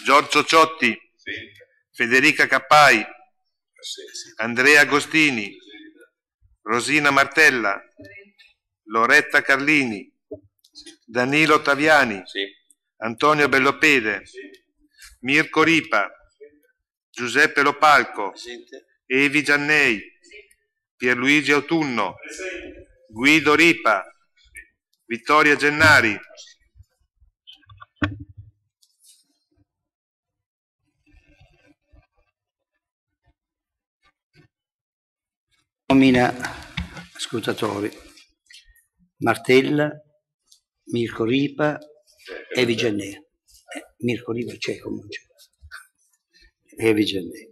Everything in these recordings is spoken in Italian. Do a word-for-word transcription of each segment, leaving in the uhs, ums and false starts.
Giorgio Ciotti, sì. Federica Cappai, sì, sì. Andrea Agostini, sì. Rosina Martella, sì. Loretta Carlini, sì. Danilo Ottaviani, sì. Antonio Bellopede, sì. Mirko Ripa, sì. Giuseppe Lopalco, sì. Evi Giannei, sì. Pierluigi Autunno, sì. Guido Ripa, sì. Vittoria Gennari. Nomina scrutatori: Martella, Mirko Ripa, Evi Giannei. Eh, Mirko Ripa c'è comunque. Evi Giannei.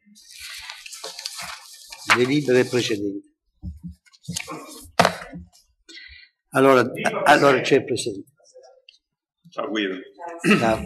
Delibere precedenti. Allora, allora c'è il presente. Ciao Guido. Ciao.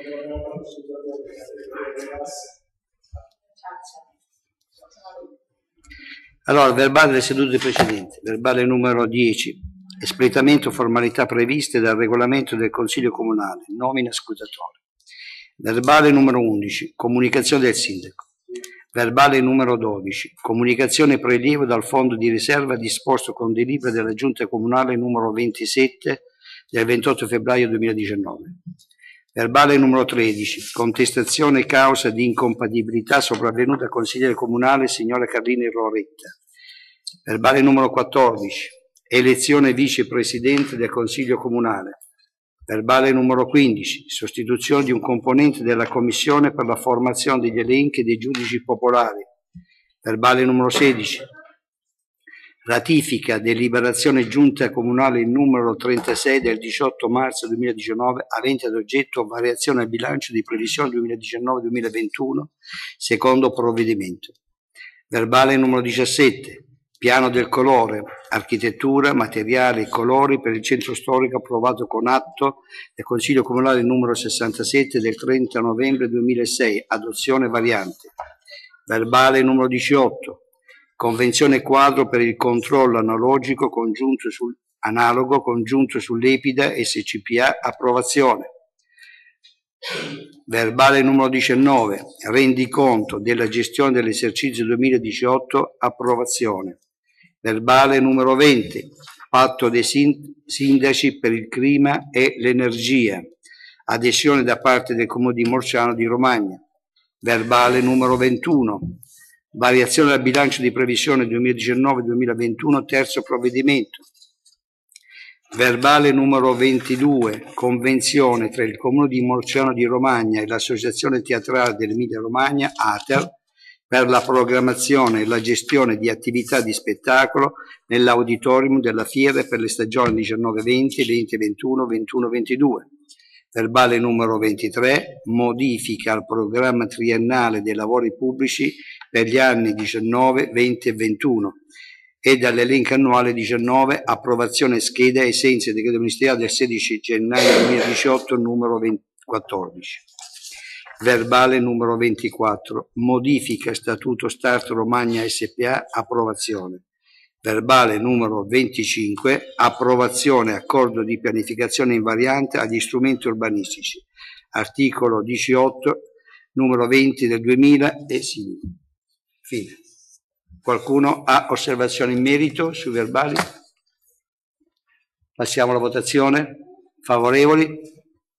Allora, verbale delle sedute precedenti, verbale numero dieci, espletamento formalità previste dal regolamento del Consiglio Comunale, nomina scrutatori. Verbale numero undici, comunicazione del Sindaco. Verbale numero dodici, comunicazione e prelievo dal fondo di riserva disposto con delibera della Giunta Comunale numero ventisette del ventotto febbraio duemiladiciannove. Verbale numero tredici, contestazione causa di incompatibilità sopravvenuta al consigliere comunale signora Carlini Loretta. Verbale numero quattordici, elezione vicepresidente del consiglio comunale. Verbale numero quindici, sostituzione di un componente della commissione per la formazione degli elenchi dei giudici popolari. Verbale numero sedici, ratifica deliberazione giunta comunale numero trentasei del diciotto marzo duemiladiciannove avente ad oggetto variazione al bilancio di previsione duemiladiciannove duemilaventuno, secondo provvedimento. Verbale numero diciassette, piano del colore, architettura, materiali e colori per il centro storico approvato con atto del Consiglio Comunale numero sessantasette del trenta novembre duemilasei, adozione variante. Verbale numero diciotto, convenzione quadro per il controllo analogico congiunto sul, analogo congiunto sull'Epida S C P A, approvazione. Verbale numero diciannove, rendiconto della gestione dell'esercizio duemiladiciotto, approvazione. Verbale numero venti, patto dei sindaci per il clima e l'energia, adesione da parte del Comune di Morciano di Romagna. Verbale numero ventuno, variazione del bilancio di previsione duemiladiciannove duemilaventuno, terzo provvedimento. Verbale numero ventidue, convenzione tra il Comune di Morciano di Romagna e l'Associazione Teatrale dell'Emilia Romagna, A T E R, per la programmazione e la gestione di attività di spettacolo nell'auditorium della Fiera per le stagioni diciannove venti, venti ventuno, ventuno ventidue. Verbale numero ventitré, modifica al programma triennale dei lavori pubblici per gli anni diciannove, venti e ventuno e dall'elenco annuale diciannove, approvazione scheda ai sensi del decreto ministeriale del sedici gennaio duemiladiciotto numero quattordici. Verbale numero ventiquattro, modifica statuto Start Romagna S P A, approvazione. Verbale numero venticinque, approvazione accordo di pianificazione invariante agli strumenti urbanistici. Articolo diciotto, numero venti del duemila e simili. Fine. Qualcuno ha osservazioni in merito sui verbali? Passiamo alla votazione. Favorevoli?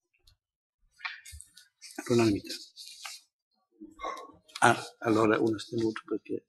All'unanimità. Ah, allora uno astenuto perché...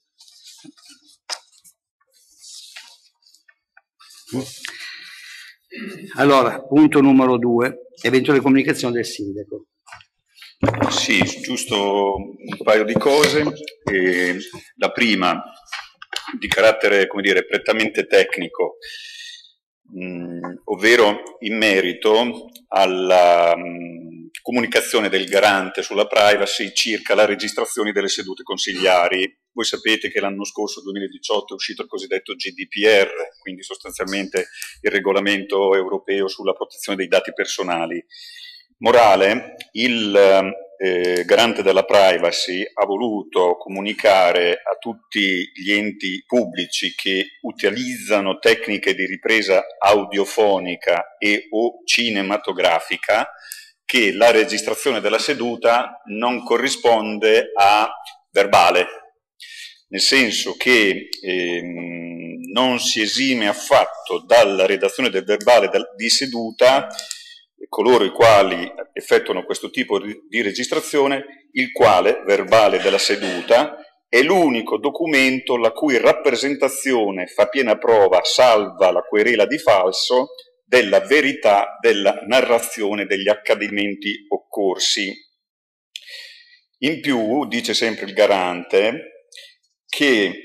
Allora, punto numero due, eventuale comunicazione del sindaco. Sì, giusto un paio di cose. E la prima, di carattere, come dire, prettamente tecnico, mh, ovvero in merito alla mh, comunicazione del garante sulla privacy circa la registrazione delle sedute consigliari. Voi sapete che l'anno scorso, duemiladiciotto, è uscito il cosiddetto G D P R, quindi sostanzialmente il regolamento europeo sulla protezione dei dati personali. Morale, il eh, garante della privacy ha voluto comunicare a tutti gli enti pubblici che utilizzano tecniche di ripresa audiofonica e o cinematografica che la registrazione della seduta non corrisponde a verbale, nel senso che ehm, non si esime affatto dalla redazione del verbale di seduta coloro i quali effettuano questo tipo di registrazione, il quale, verbale della seduta, è l'unico documento la cui rappresentazione fa piena prova, salva la querela di falso, della verità della narrazione degli accadimenti occorsi. In più, dice sempre il garante, che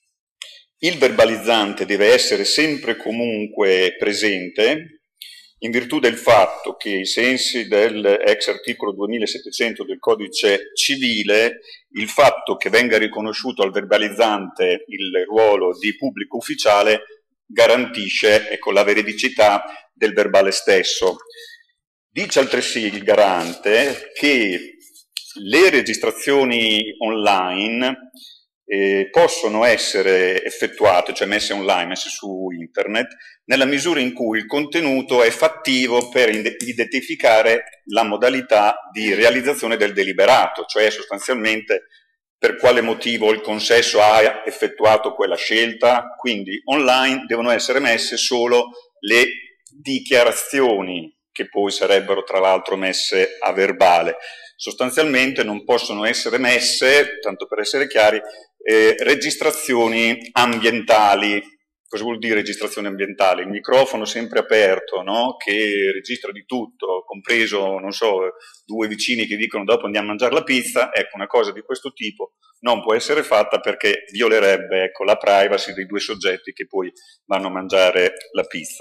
il verbalizzante deve essere sempre comunque presente, in virtù del fatto che, ai sensi del ex articolo duemilasettecento del Codice Civile, il fatto che venga riconosciuto al verbalizzante il ruolo di pubblico ufficiale garantisce, ecco, la veridicità del verbale stesso. Dice altresì il garante che le registrazioni online eh, possono essere effettuate, cioè messe online, messe su internet, nella misura in cui il contenuto è fattivo per identificare la modalità di realizzazione del deliberato, cioè sostanzialmente per quale motivo il consesso ha effettuato quella scelta. Quindi online devono essere messe solo le dichiarazioni, che poi sarebbero tra l'altro messe a verbale. Sostanzialmente non possono essere messe, tanto per essere chiari, eh, registrazioni ambientali. Cosa vuol dire registrazione ambientale? Il microfono sempre aperto, no? Che registra di tutto, compreso, non so, due vicini che dicono dopo andiamo a mangiare la pizza. Ecco, una cosa di questo tipo non può essere fatta perché violerebbe, ecco, la privacy dei due soggetti che poi vanno a mangiare la pizza.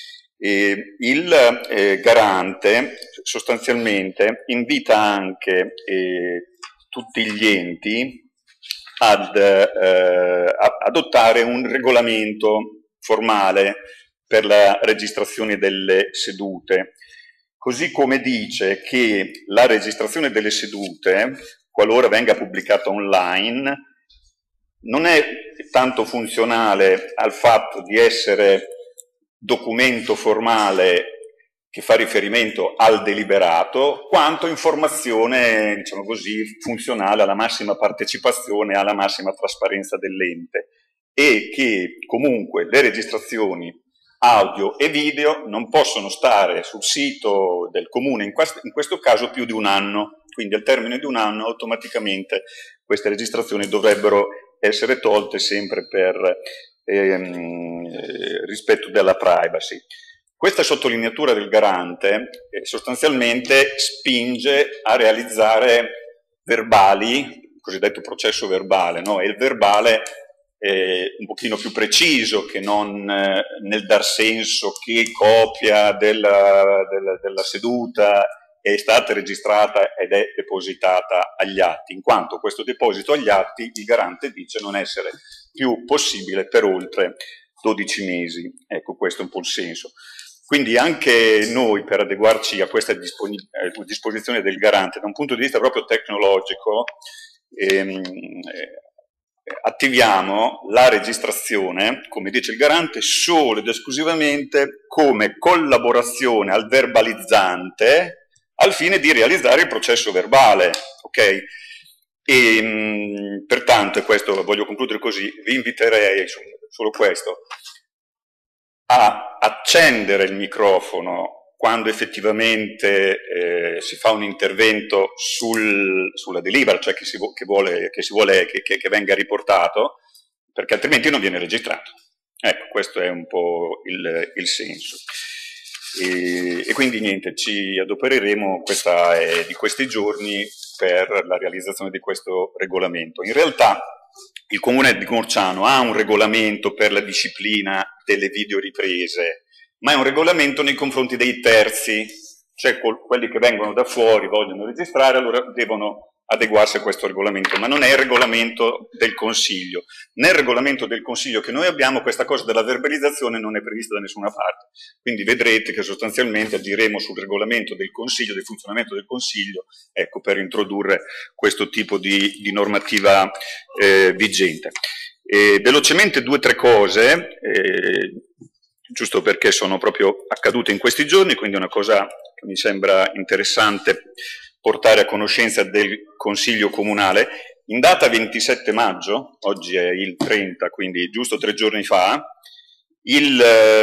E il eh, garante sostanzialmente invita anche eh, tutti gli enti ad eh, adottare un regolamento formale per la registrazione delle sedute, così come dice che la registrazione delle sedute, qualora venga pubblicata online, non è tanto funzionale al fatto di essere documento formale che fa riferimento al deliberato, quanto informazione, diciamo così, funzionale alla massima partecipazione e alla massima trasparenza dell'ente, e che comunque le registrazioni audio e video non possono stare sul sito del comune, in questo, in questo caso più di un anno, quindi al termine di un anno automaticamente queste registrazioni dovrebbero essere tolte, sempre per ehm, rispetto della privacy. Questa sottolineatura del garante eh, sostanzialmente spinge a realizzare verbali, il cosiddetto processo verbale, no? E il verbale è un pochino più preciso che non eh, nel dar senso che copia della, della, della seduta è stata registrata ed è depositata agli atti, in quanto questo deposito agli atti il garante dice non essere più possibile per oltre dodici mesi. Ecco, questo è un po' il senso. Quindi anche noi, per adeguarci a questa disposizione del garante, da un punto di vista proprio tecnologico, ehm, attiviamo la registrazione, come dice il garante, solo ed esclusivamente come collaborazione al verbalizzante al fine di realizzare il processo verbale, ok? E mh, pertanto, e questo voglio concludere così, vi inviterei, solo questo, a accendere il microfono quando effettivamente eh, si fa un intervento sul, sulla delibera, cioè che si, che vuole, che, si vuole che, che, che venga riportato, perché altrimenti non viene registrato. Ecco, questo è un po' il, il senso. E, e quindi niente, ci adopereremo, questa è di questi giorni, per la realizzazione di questo regolamento. In realtà il Comune di Morciano ha un regolamento per la disciplina delle videoriprese, ma è un regolamento nei confronti dei terzi, cioè quelli che vengono da fuori, vogliono registrare, allora devono adeguarsi a questo regolamento, ma non è il regolamento del Consiglio. Nel regolamento del Consiglio che noi abbiamo questa cosa della verbalizzazione non è prevista da nessuna parte, quindi vedrete che sostanzialmente agiremo sul regolamento del Consiglio, del funzionamento del Consiglio, ecco, per introdurre questo tipo di, di normativa eh, vigente. E velocemente due o tre cose, eh, giusto perché sono proprio accadute in questi giorni, quindi una cosa che mi sembra interessante portare a conoscenza del Consiglio Comunale. In data ventisette maggio, oggi è il trenta, quindi giusto tre giorni fa, il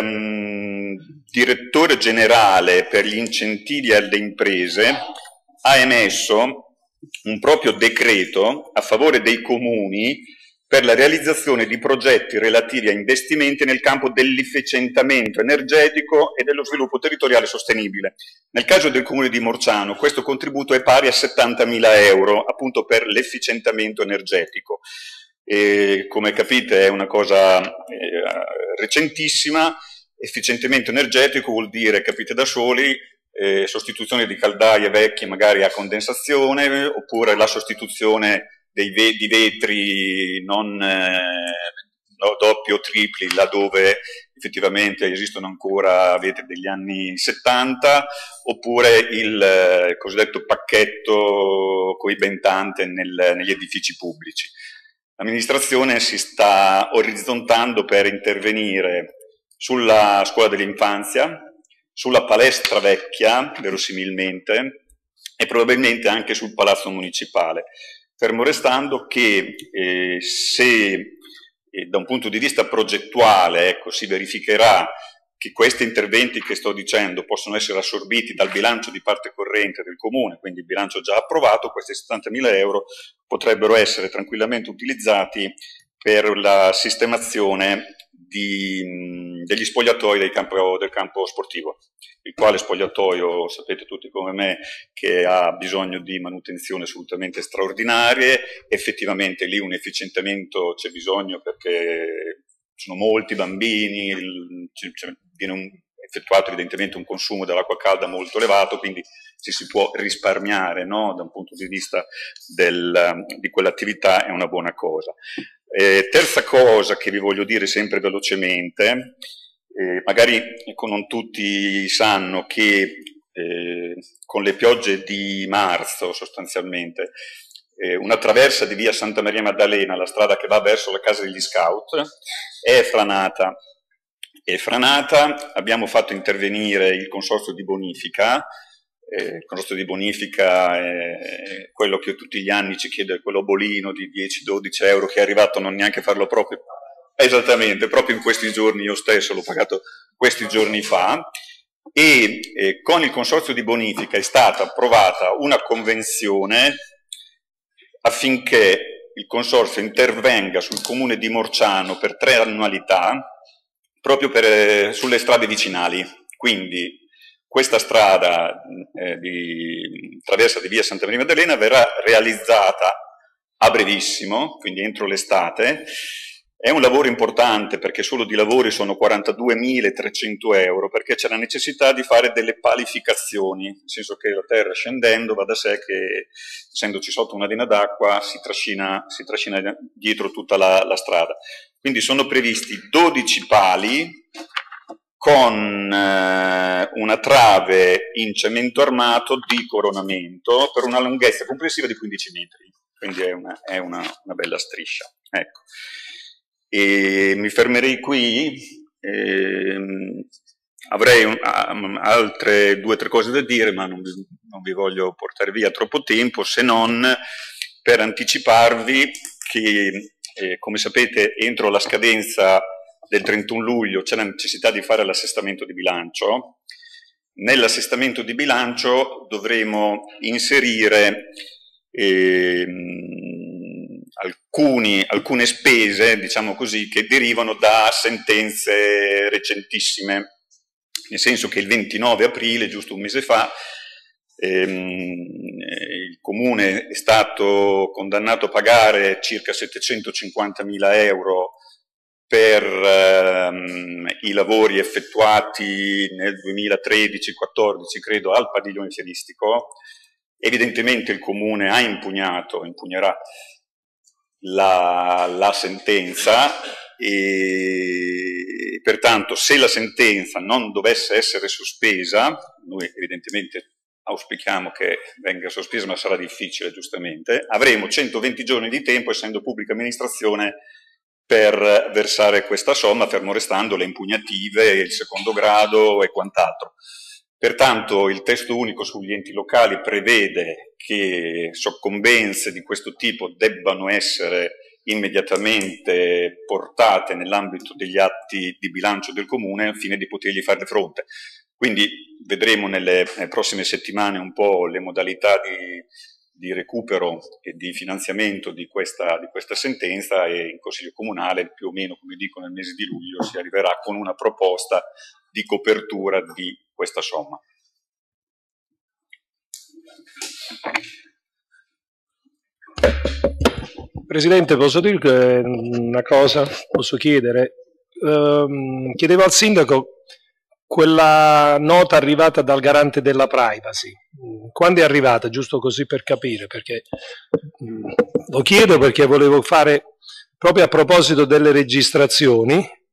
ehm, direttore generale per gli incentivi alle imprese ha emesso un proprio decreto a favore dei comuni per la realizzazione di progetti relativi a investimenti nel campo dell'efficientamento energetico e dello sviluppo territoriale sostenibile. Nel caso del comune di Morciano questo contributo è pari a settantamila euro, appunto per l'efficientamento energetico. E, come capite, è una cosa eh, recentissima. Efficientamento energetico vuol dire, capite da soli, eh, sostituzione di caldaie vecchie magari a condensazione, oppure la sostituzione dei ve di vetri non eh, no, doppi o tripli laddove effettivamente esistono ancora vetri degli anni settanta, oppure il eh, cosiddetto pacchetto coibentante nel, negli edifici pubblici. L'amministrazione si sta orizzontando per intervenire sulla scuola dell'infanzia, sulla palestra vecchia, verosimilmente, e probabilmente anche sul palazzo municipale. Fermo restando che eh, se eh, da un punto di vista progettuale ecco, si verificherà che questi interventi che sto dicendo possono essere assorbiti dal bilancio di parte corrente del Comune, quindi il bilancio già approvato, questi settantamila euro potrebbero essere tranquillamente utilizzati per la sistemazione di, mh, degli spogliatoi del campo, del campo sportivo, il quale spogliatoio, sapete tutti come me, che ha bisogno di manutenzione assolutamente straordinarie. Effettivamente lì un efficientamento c'è bisogno perché sono molti bambini, viene un, effettuato evidentemente un consumo dell'acqua calda molto elevato, quindi ci si può risparmiare, no? Da un punto di vista del, di quell'attività è una buona cosa. Eh, terza cosa che vi voglio dire sempre velocemente, eh, magari ecco, non tutti sanno che eh, con le piogge di marzo sostanzialmente eh, una traversa di via Santa Maria Maddalena, la strada che va verso la casa degli scout, è franata. È franata, abbiamo fatto intervenire il consorzio di bonifica. Eh, il consorzio di bonifica è quello che tutti gli anni ci chiede, quello bolino di dieci dodici euro che è arrivato a non neanche farlo proprio. Esattamente, proprio in questi giorni io stesso l'ho pagato questi giorni fa, e eh, con il consorzio di bonifica è stata approvata una convenzione affinché il consorzio intervenga sul comune di Morciano per tre annualità proprio per, eh, sulle strade vicinali. Quindi questa strada eh, di traversa di via Santa Maria Maddalena verrà realizzata a brevissimo, quindi entro l'estate. È un lavoro importante perché solo di lavori sono quarantaduemilatrecento euro, perché c'è la necessità di fare delle palificazioni, nel senso che la terra scendendo va da sé che, essendoci sotto una vena d'acqua, si trascina, si trascina dietro tutta la, la strada. Quindi sono previsti dodici pali con eh, una trave in cemento armato di coronamento per una lunghezza complessiva di quindici metri, quindi è una, è una, una bella striscia. Ecco. E mi fermerei qui, ehm, avrei un, um, altre due o tre cose da dire, ma non vi, non vi voglio portare via troppo tempo, se non per anticiparvi che, eh, come sapete, entro la scadenza del trentuno luglio c'è la necessità di fare l'assestamento di bilancio. Nell'assestamento di bilancio dovremo inserire ehm, alcuni, alcune spese, diciamo così, che derivano da sentenze recentissime, nel senso che il ventinove aprile, giusto un mese fa, ehm, il Comune è stato condannato a pagare circa settecentocinquantamila euro per ehm, i lavori effettuati nel duemilatredici quattordici, credo, al padiglione fieristico. Evidentemente il Comune ha impugnato, impugnerà la, la sentenza e pertanto se la sentenza non dovesse essere sospesa, noi evidentemente auspichiamo che venga sospesa, ma sarà difficile giustamente, avremo centoventi giorni di tempo, essendo pubblica amministrazione, per versare questa somma, fermo restando le impugnative, il secondo grado e quant'altro. Pertanto il testo unico sugli enti locali prevede che soccombenze di questo tipo debbano essere immediatamente portate nell'ambito degli atti di bilancio del comune al fine di potergli fare fronte. Quindi vedremo nelle, nelle prossime settimane un po' le modalità di, di recupero e di finanziamento di questa, di questa sentenza, e in Consiglio Comunale più o meno, come dico, nel mese di luglio si arriverà con una proposta di copertura di questa somma. Presidente, posso dire una cosa? Posso chiedere? Um, chiedevo al Sindaco quella nota arrivata dal garante della privacy. Quando è arrivata? Giusto così per capire, perché um, lo chiedo perché volevo fare, proprio a proposito delle registrazioni,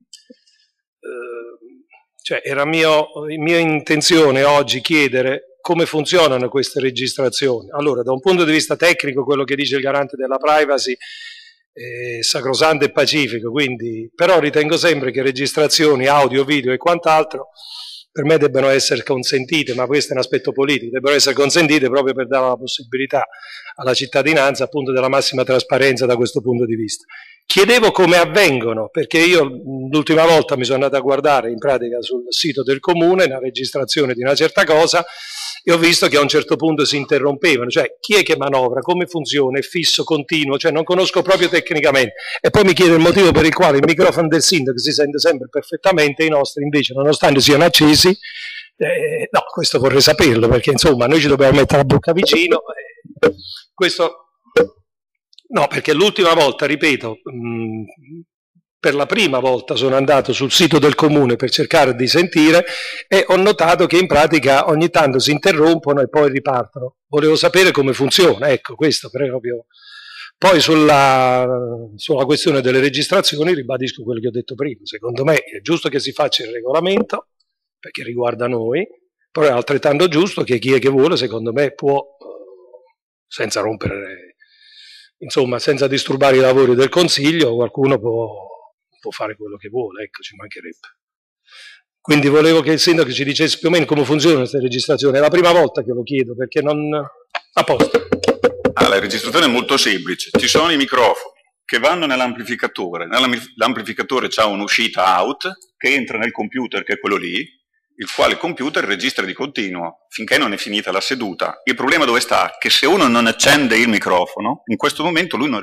uh, cioè era mio, mia intenzione oggi chiedere come funzionano queste registrazioni. Allora, da un punto di vista tecnico, quello che dice il garante della privacy è sacrosanto e pacifico, quindi, però ritengo sempre che registrazioni audio, video e quant'altro per me debbano essere consentite, ma questo è un aspetto politico, debbano essere consentite proprio per dare la possibilità alla cittadinanza appunto della massima trasparenza da questo punto di vista. Chiedevo come avvengono, perché io l'ultima volta mi sono andato a guardare in pratica sul sito del comune una registrazione di una certa cosa e ho visto che a un certo punto si interrompevano, cioè chi è che manovra, come funziona, è fisso, continuo, cioè non conosco proprio tecnicamente. E poi mi chiede il motivo per il quale il microfono del sindaco si sente sempre perfettamente, i nostri invece, nonostante siano accesi, eh, no, questo vorrei saperlo, perché insomma noi ci dobbiamo mettere la bocca vicino. Eh, questo, no, perché l'ultima volta, ripeto, mh, per la prima volta sono andato sul sito del comune per cercare di sentire e ho notato che in pratica ogni tanto si interrompono e poi ripartono. Volevo sapere come funziona, ecco, questo proprio. Poi sulla, sulla questione delle registrazioni ribadisco quello che ho detto prima. Secondo me è giusto che si faccia il regolamento, perché riguarda noi, però è altrettanto giusto che chi è che vuole, secondo me, può, senza rompere, insomma, senza disturbare i lavori del Consiglio, qualcuno può può fare quello che vuole, ecco, ci mancherebbe. Quindi volevo che il sindaco ci dicesse più o meno come funziona questa registrazione. È la prima volta che lo chiedo, perché non... A posto. Ah, la registrazione è molto semplice. Ci sono i microfoni che vanno nell'amplificatore. L'amplificatore ha un'uscita out che entra nel computer, che è quello lì, il quale computer registra di continuo finché non è finita la seduta. Il problema dove sta? Che se uno non accende il microfono, in questo momento lui non...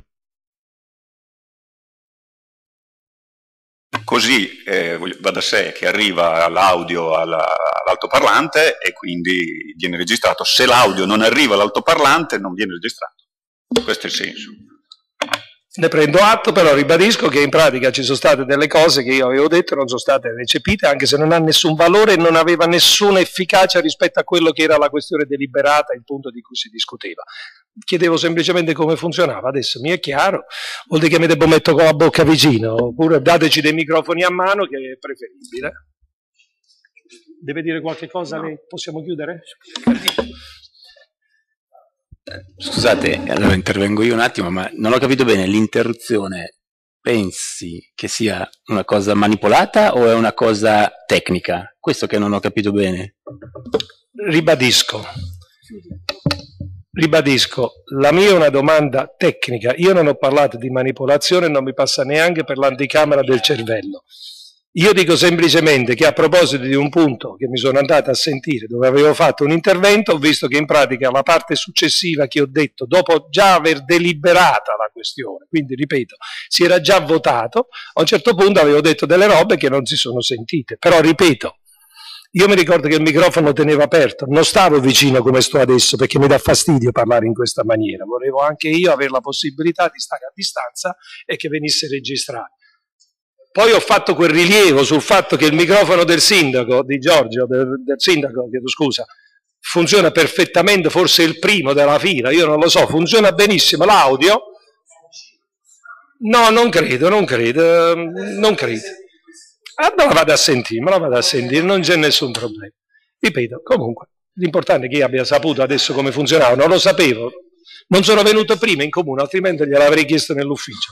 Così eh, va da sé che arriva l'audio all'altoparlante e quindi viene registrato. Se l'audio non arriva all'altoparlante non viene registrato. Questo è il senso. Ne prendo atto, però ribadisco che in pratica ci sono state delle cose che io avevo detto e non sono state recepite, anche se non ha nessun valore e non aveva nessuna efficacia rispetto a quello che era la questione deliberata, il punto di cui si discuteva. Chiedevo semplicemente come funzionava, adesso mi è chiaro, vuol dire che mi devo mettere con la bocca vicino, oppure dateci dei microfoni a mano, che è preferibile. Deve dire qualche cosa? No. Lei? Possiamo chiudere? Scusate, allora intervengo io un attimo, ma non ho capito bene, l'interruzione pensi che sia una cosa manipolata o è una cosa tecnica? Questo che non ho capito bene. Ribadisco, ribadisco, la mia è una domanda tecnica, io non ho parlato di manipolazione, non mi passa neanche per l'anticamera del cervello. Io dico semplicemente che a proposito di un punto che mi sono andato a sentire dove avevo fatto un intervento, ho visto che in pratica la parte successiva che ho detto, dopo già aver deliberata la questione, quindi ripeto, si era già votato, a un certo punto avevo detto delle robe che non si sono sentite, però ripeto, io mi ricordo che il microfono lo tenevo aperto, non stavo vicino come sto adesso perché mi dà fastidio parlare in questa maniera, volevo anche io avere la possibilità di stare a distanza e che venisse registrato. Poi ho fatto quel rilievo sul fatto che il microfono del sindaco, di Giorgio, del, del sindaco, chiedo scusa, funziona perfettamente, forse il primo della fila, io non lo so, funziona benissimo l'audio? No, non credo, non credo, non credo. Ah, me la vado a sentire, me la vado a sentire, non c'è nessun problema. Ripeto, comunque, l'importante è che io abbia saputo adesso come funzionava, non lo sapevo, non sono venuto prima in comune, altrimenti gliel'avrei chiesto nell'ufficio.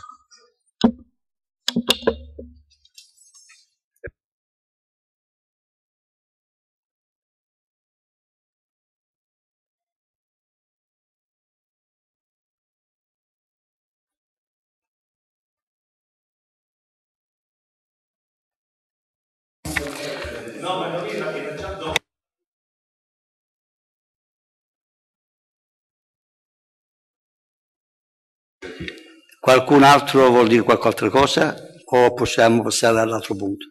Qualcun altro vuol dire qualche altra cosa o possiamo passare all'altro punto?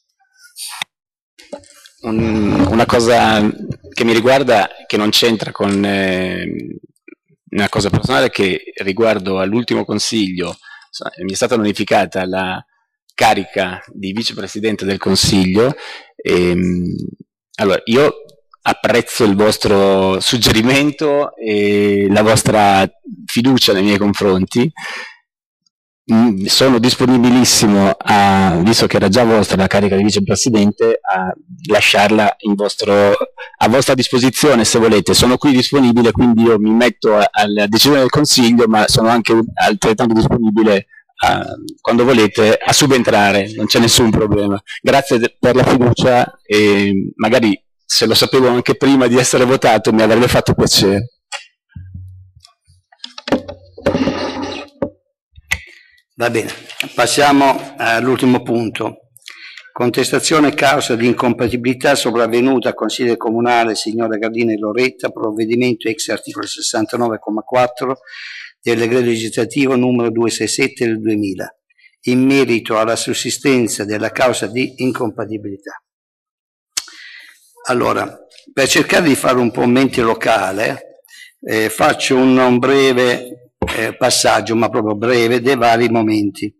Un, una cosa che mi riguarda, che non c'entra con eh, una cosa personale, che riguardo all'ultimo consiglio mi è stata notificata la carica di vicepresidente del consiglio. E, allora, io apprezzo il vostro suggerimento e la vostra fiducia nei miei confronti. Sono disponibilissimo, a, visto che era già vostra la carica di vicepresidente, a lasciarla in vostro, a vostra disposizione se volete. Sono qui disponibile, quindi io mi metto alla decisione del Consiglio, ma sono anche altrettanto disponibile a, quando volete, a subentrare, non c'è nessun problema. Grazie per la fiducia e magari se lo sapevo anche prima di essere votato mi avrebbe fatto piacere. Va bene, passiamo all'ultimo punto. Contestazione causa di incompatibilità sopravvenuta al Consiglio Comunale signora Gardini Loretta, provvedimento ex articolo sessantanove comma quattro del decreto legislativo numero duecentosessantasette del duemila, in merito alla sussistenza della causa di incompatibilità. Allora, per cercare di fare un po' mente locale, eh, faccio un, un breve Eh, passaggio, ma proprio breve, dei vari momenti.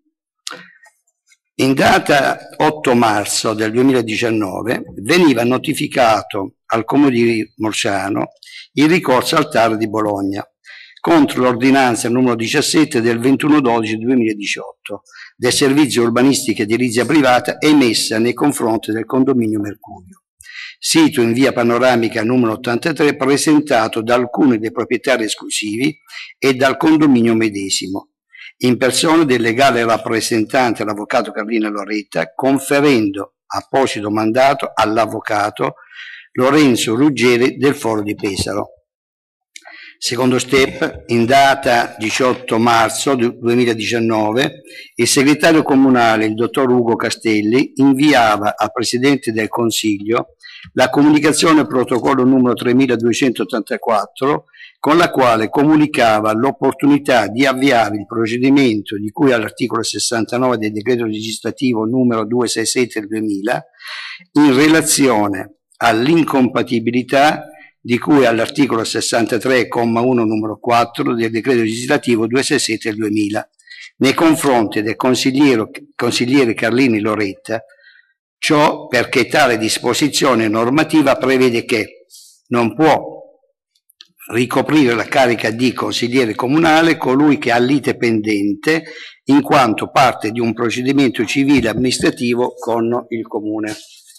In data otto marzo del duemiladiciannove veniva notificato al Comune di Molciano il ricorso al T A R di Bologna contro l'ordinanza numero diciassette del ventuno dodici duemiladiciotto del Servizio Urbanistica e Edilizia Privata emessa nei confronti del condominio Mercurio, sito in via Panoramica numero ottantatré, presentato da alcuni dei proprietari esclusivi e dal condominio medesimo, in persona del legale rappresentante l'avvocato Carlino Loretta, conferendo apposito mandato all'avvocato Lorenzo Ruggeri del Foro di Pesaro. Secondo step, in data diciotto marzo duemiladiciannove, il segretario comunale, il dottor Ugo Castelli, inviava al Presidente del Consiglio la comunicazione protocollo numero tremiladuecentottantaquattro, con la quale comunicava l'opportunità di avviare il procedimento di cui all'articolo sessantanove del decreto legislativo numero duecentosessantasette del duemila, in relazione all'incompatibilità di cui all'articolo sessantatré comma uno numero quattro del decreto legislativo duecentosessantasette del duemila, nei confronti del consigliere, consigliere Carlini Loretta. Ciò perché tale disposizione normativa prevede che non può ricoprire la carica di consigliere comunale colui che ha lite pendente in quanto parte di un procedimento civile amministrativo con il Comune.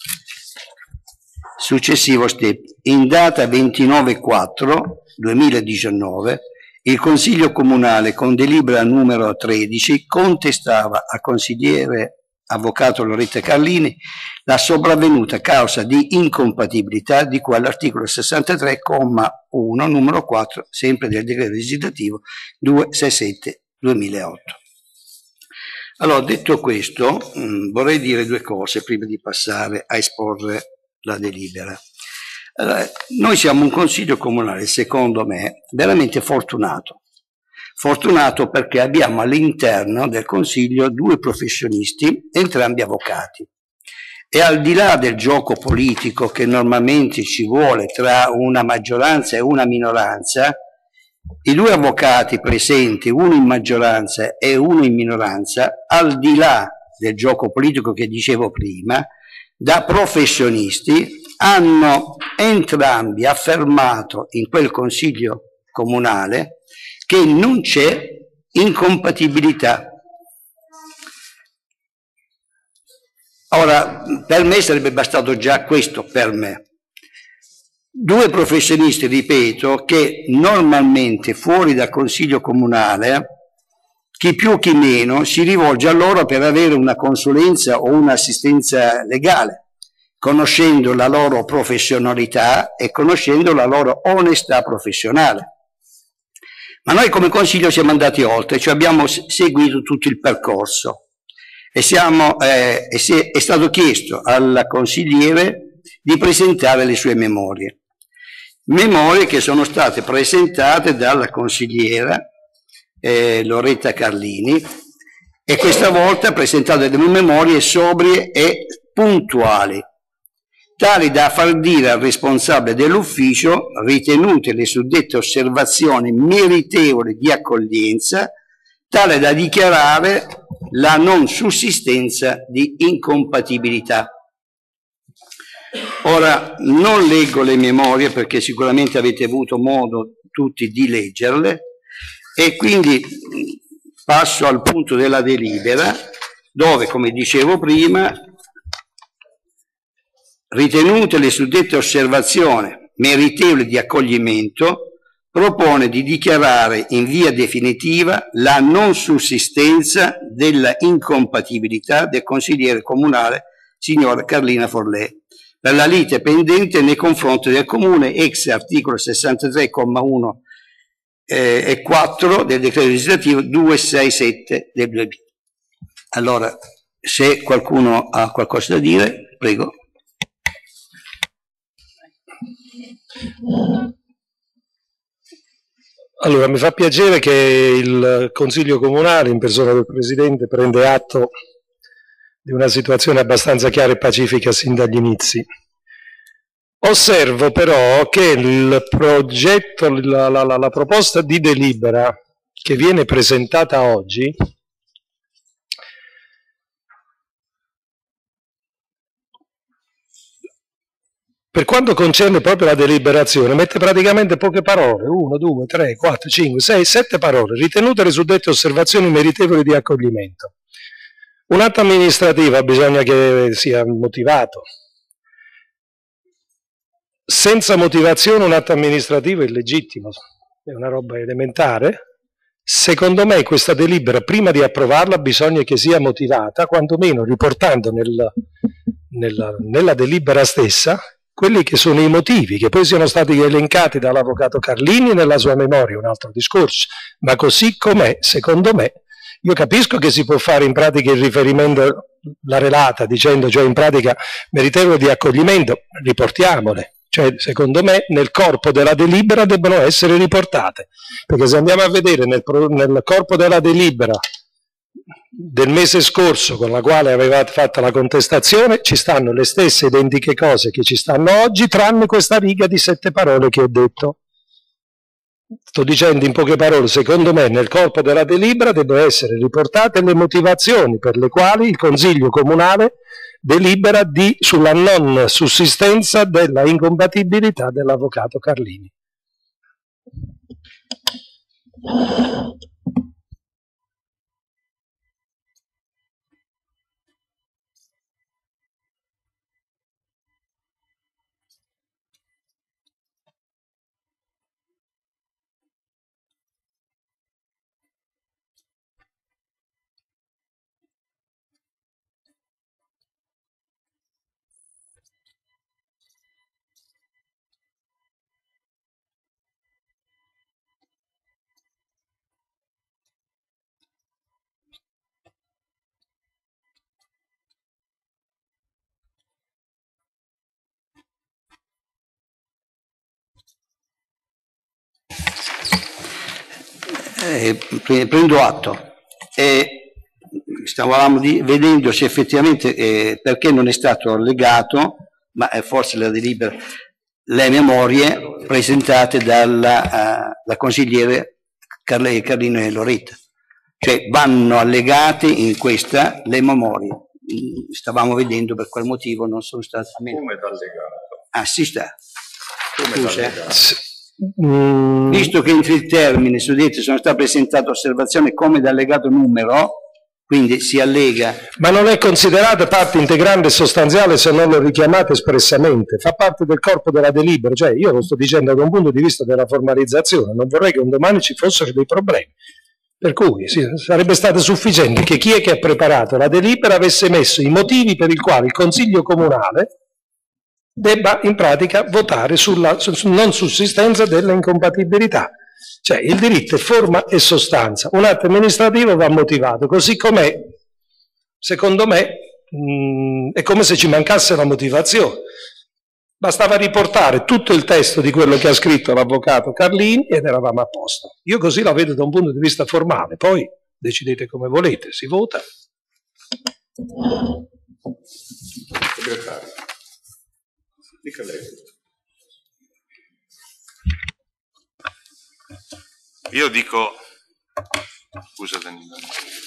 Successivo step. In data ventinove quattro duemiladiciannove il Consiglio Comunale con delibera numero tredici contestava al consigliere avvocato Loretta Carlini la sopravvenuta causa di incompatibilità di cui all'articolo sessantatré comma uno numero quattro sempre del decreto legislativo duecentosessantasette duemilaotto. Allora, detto questo, mh, vorrei dire due cose prima di passare a esporre la delibera. Allora, noi siamo un consiglio comunale, secondo me, veramente fortunato. Fortunato perché abbiamo all'interno del Consiglio due professionisti, entrambi avvocati. E al di là del gioco politico che normalmente ci vuole tra una maggioranza e una minoranza, i due avvocati presenti, uno in maggioranza e uno in minoranza, al di là del gioco politico che dicevo prima, da professionisti hanno entrambi affermato in quel Consiglio comunale che non c'è incompatibilità. Ora, per me sarebbe bastato già questo, per me. Due professionisti, ripeto, che normalmente fuori dal Consiglio comunale, chi più chi meno, si rivolge a loro per avere una consulenza o un'assistenza legale, conoscendo la loro professionalità e conoscendo la loro onestà professionale. Ma noi come Consiglio siamo andati oltre, cioè abbiamo seguito tutto il percorso e, siamo, eh, e si è, è stato chiesto al consigliere di presentare le sue memorie. Memorie che sono state presentate dalla consigliera eh, Loretta Carlini, e questa volta presentate delle memorie sobrie e puntuali, tali da far dire al responsabile dell'ufficio, ritenute le suddette osservazioni meritevoli di accoglienza, tale da dichiarare la non sussistenza di incompatibilità. Ora, non leggo le memorie perché sicuramente avete avuto modo tutti di leggerle, e quindi passo al punto della delibera, dove, come dicevo prima, ritenute le suddette osservazioni meritevoli di accoglimento, propone di dichiarare in via definitiva la non sussistenza della incompatibilità del consigliere comunale signora Carlina Forlè per la lite pendente nei confronti del comune ex articolo sessantatré comma uno eh, e quattro del decreto legislativo duecentosessantasette del due B. Allora, se qualcuno ha qualcosa da dire, prego. Allora, mi fa piacere che il Consiglio Comunale, in persona del Presidente, prende atto di una situazione abbastanza chiara e pacifica sin dagli inizi. Osservo però che il progetto, la, la, la, la proposta di delibera che viene presentata oggi per quanto concerne proprio la deliberazione, mette praticamente poche parole, uno, due, tre, quattro, cinque, sei, sette parole, ritenute le suddette osservazioni meritevoli di accoglimento. Un atto amministrativo bisogna che sia motivato. Senza motivazione un atto amministrativo è illegittimo, è una roba elementare. Secondo me questa delibera, prima di approvarla, bisogna che sia motivata, quantomeno riportando nel, nella, nella delibera stessa quelli che sono i motivi, che poi siano stati elencati dall'avvocato Carlini nella sua memoria, un altro discorso, ma così com'è, secondo me, io capisco che si può fare in pratica il riferimento, la relata, dicendo, cioè in pratica meritevole di accoglimento, riportiamole, cioè secondo me nel corpo della delibera debbono essere riportate, perché se andiamo a vedere nel, nel corpo della delibera del mese scorso con la quale avevate fatto la contestazione ci stanno le stesse identiche cose che ci stanno oggi, tranne questa riga di sette parole che ho detto. Sto dicendo in poche parole, secondo me nel corpo della delibera devono essere riportate le motivazioni per le quali il Consiglio Comunale delibera di, sulla non sussistenza della incompatibilità dell'avvocato Carlini. Eh, prendo atto e stavamo di, vedendo se effettivamente eh, perché non è stato allegato, ma eh, forse la delibera, le memorie presentate dalla uh, consigliere Carle, Carlino e Loretta, cioè vanno allegate in questa le memorie. Stavamo vedendo per quale motivo non sono state. Come da allegato? Ah, si sta. Come da allegato? Mm. Visto che entro il termine suddetto sono state presentate osservazioni come da allegato numero, quindi si allega. Ma non è considerata parte integrante e sostanziale se non lo richiamate espressamente, fa parte del corpo della delibera, cioè io lo sto dicendo da un punto di vista della formalizzazione, non vorrei che un domani ci fossero dei problemi. Per cui sì, sarebbe stato sufficiente che chi è che ha preparato la delibera avesse messo i motivi per i quali il Consiglio Comunale debba in pratica votare sulla su, non sussistenza della incompatibilità. Cioè il diritto è forma e sostanza, un atto amministrativo va motivato, così com'è, secondo me, mh, è come se ci mancasse la motivazione. Bastava riportare tutto il testo di quello che ha scritto l'avvocato Carlini ed eravamo a posto. Io così la vedo da un punto di vista formale, poi decidete come volete, si vota. Segretario. Dica lei. Io dico, scusa Danilo,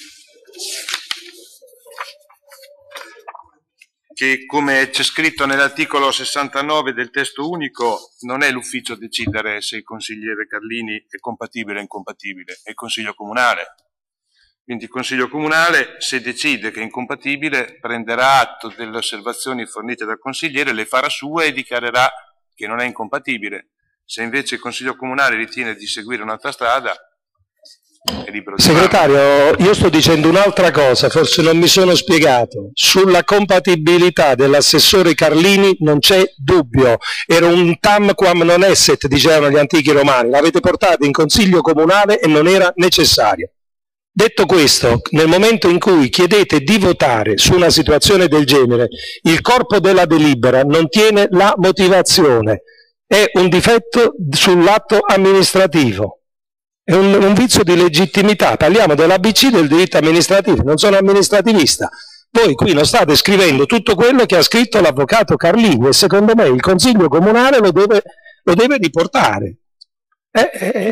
che come c'è scritto nell'articolo sessantanove del testo unico, non è l'ufficio a decidere se il consigliere Carlini è compatibile o incompatibile, è il Consiglio Comunale. Quindi il Consiglio Comunale, se decide che è incompatibile, prenderà atto delle osservazioni fornite dal consigliere, le farà sue e dichiarerà che non è incompatibile. Se invece il Consiglio Comunale ritiene di seguire un'altra strada, è libero di farlo. Segretario, io sto dicendo un'altra cosa, forse non mi sono spiegato. Sulla compatibilità dell'assessore Carlini non c'è dubbio. Era un tam quam non esset, dicevano gli antichi romani. L'avete portato in Consiglio Comunale e non era necessario. Detto questo, nel momento in cui chiedete di votare su una situazione del genere, il corpo della delibera non tiene la motivazione, è un difetto sull'atto amministrativo, è un, un vizio di legittimità. Parliamo dell'A B C del diritto amministrativo, non sono amministrativista. Voi qui non state scrivendo tutto quello che ha scritto l'avvocato Carlini e secondo me il Consiglio Comunale lo deve, lo deve riportare. Eh, eh,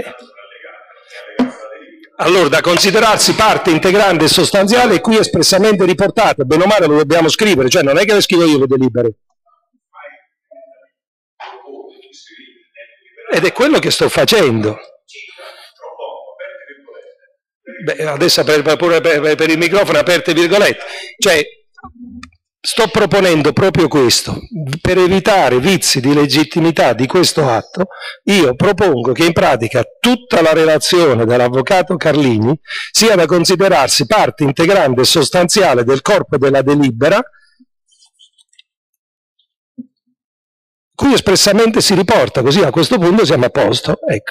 Allora, da considerarsi parte integrante e sostanziale, qui espressamente riportate, bene o male lo dobbiamo scrivere, cioè non è che le scrivo io le delibere. Ed è quello che sto facendo. Beh, adesso per, pure per, per il microfono aperte virgolette. Cioè, sto proponendo proprio questo, per evitare vizi di legittimità di questo atto, io propongo che in pratica tutta la relazione dell'avvocato Carlini sia da considerarsi parte integrante e sostanziale del corpo della delibera, cui espressamente si riporta, così a questo punto siamo a posto. Ecco.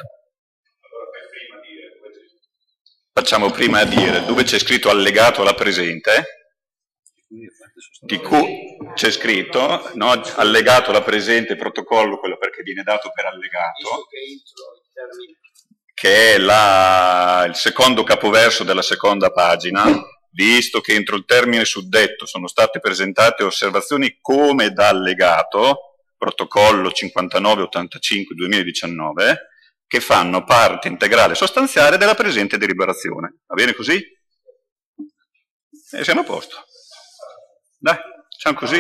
Facciamo prima a dire dove c'è scritto allegato alla presente, di cui c'è scritto, no, allegato alla presente protocollo, quello perché viene dato per allegato, che è la, il secondo capoverso della seconda pagina, visto che entro il termine suddetto sono state presentate osservazioni come da allegato, protocollo cinquantanove ottantacinque duemiladiciannove, che fanno parte integrale sostanziale della presente deliberazione. Va bene così? E siamo a posto. Dai, facciamo così.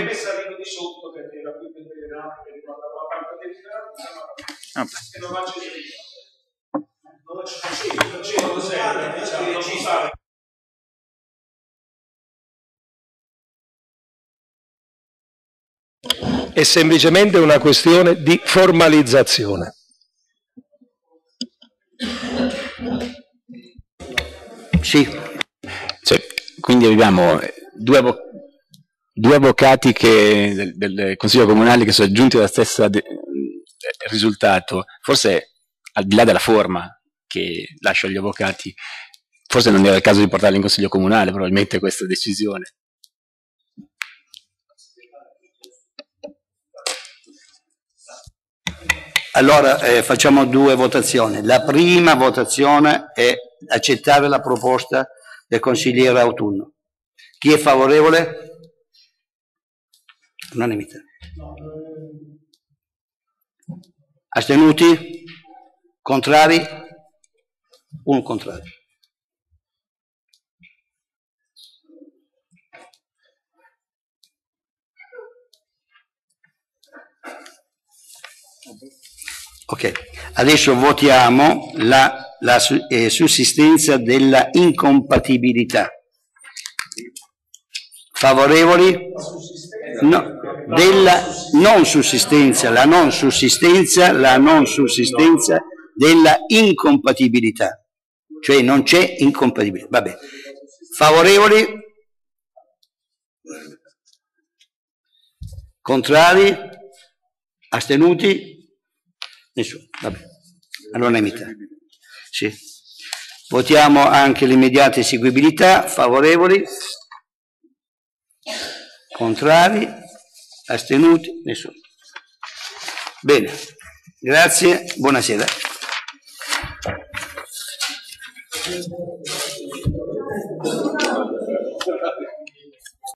Ah, è semplicemente una questione di formalizzazione. Sì. Cioè, quindi abbiamo due, avvo due avvocati che, del, del Consiglio Comunale che sono giunti allo stesso risultato. Forse, al di là della forma che lascio agli avvocati, forse non era il caso di portarli in Consiglio Comunale, probabilmente, questa decisione. Allora eh, facciamo due votazioni. La prima votazione è accettare la proposta del consigliere Autunno. Chi è favorevole? Unanimità. Astenuti? Contrari? Un contrario. Ok, adesso votiamo la, la eh, sussistenza della incompatibilità. Favorevoli? No, della non sussistenza, la non sussistenza, la non sussistenza della incompatibilità. Cioè non c'è incompatibilità. Vabbè. Favorevoli? Contrari? Astenuti? Nessuno, vabbè, all'unanimità. Sì. Votiamo anche l'immediata eseguibilità, favorevoli, contrari, astenuti, nessuno. Bene, grazie, buonasera.